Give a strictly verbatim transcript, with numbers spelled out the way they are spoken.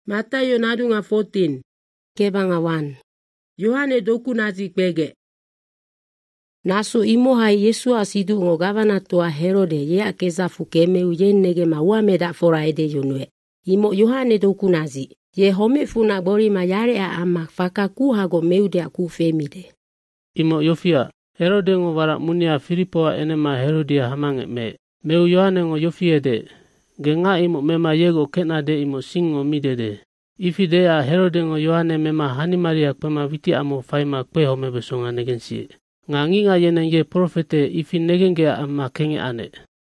Matayo nadunga fourteen. Kebanga one. Yohane doku nazi pege. Naso imo hai Yesu asidu ngo gavana tua Herode ye akeza fukeme uye nege mauame da foraide yunwe. Imo Yohane doku nazi. Ye home funa bori mayare a ama fakaku hago meude aku femide. Imo Yofia. Herode ngo wara munia Filipoa enema Herodia hamange me. Meu Yohane ngo Yofia de. Genga imo mema yego kena de imo singo mide de. Ifi de a Herode ngo Yohane mema hani Maria kwema viti amo faima kwe home besonga negensi. Nga nginga yene ye profete ifi negenge ama kenge ane.